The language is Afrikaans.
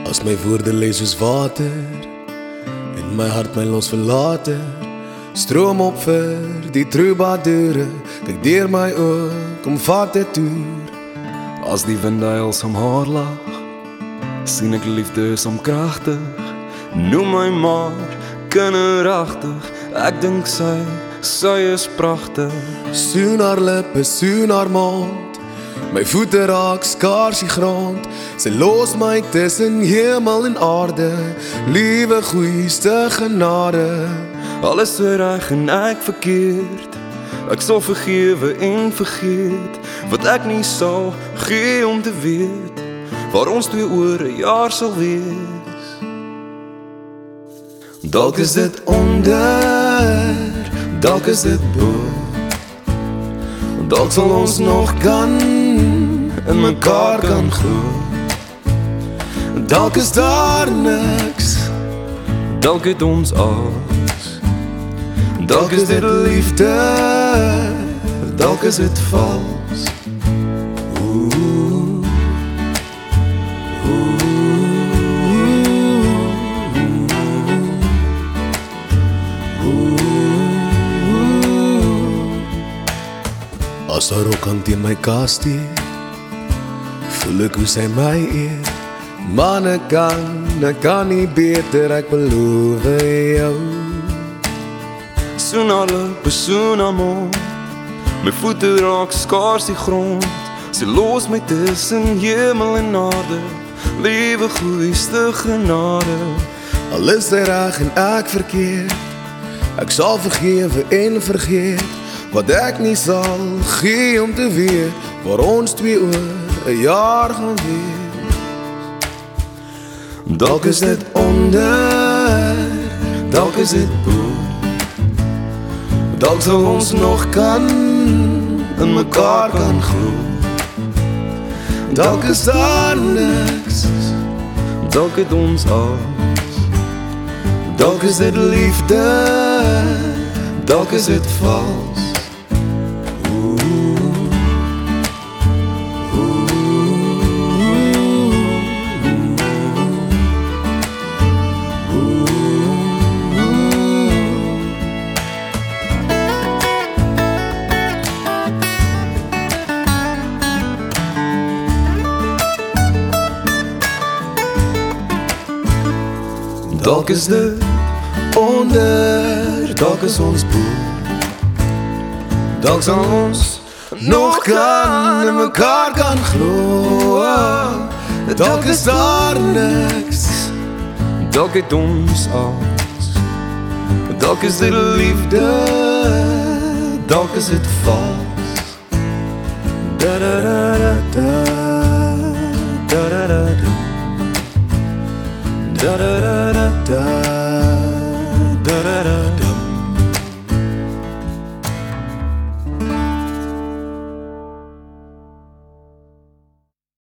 As my woorde lê soos water en my hart my los verlate, stroom op vir die troubadoure, kyk deur my oë, kom vat dit toer. As die wind huil som haar lag, sien ek liefde som kragtig. Noem my maar kinderagtig, ek dink sy is pragtig. Soen haar lippe, soen haar mond, my voete raak skaars die grond. Sy los my tussen hemel en aarde, liewe goeieste genade. Alles so reg en ek verkeerd, ek sal vergewe en vergeet, wat ek nie sal gee om te weet, waar ons twee oor 'n jaar sal wees. Dalk is dit onder, dalk is dit bo, dalk sal ons nog kan in mekaar kan glo. Dalk is daar niks, dalk het ons alles, dalk is dit liefde, dalk is dit vals. As haar ook aan teen my kas steek, voel ek hoe sy my eer. Man, ek kan nie beter, ek beloof jou. Soen haar lippe, soen haar mond, my voete raak skaars die grond. Sy los my tussen hemel en aarde, liewe goeieste genade. Al is sy reg en ek verkeerd, ek sal vergewe en vergeet, wat ek nie sal gee om te weet, waar ons twee oor 'n jaar gaan wees. Dalk is dit onder, dalk is dit bo, dalk sal ons nog kan in mekaar kan glo. Dalk is daar niks, dalk het ons alles, dalk is dit liefde, dalk is dit vals. Dalk is dit onder, dalk is ons bo, dalk sal ons nog kan in mekaar kan glo. Dalk is daar niks, dalk het ons alles, dalk is dit liefde, dalk is dit vals. Da da da da da da da da da da da da.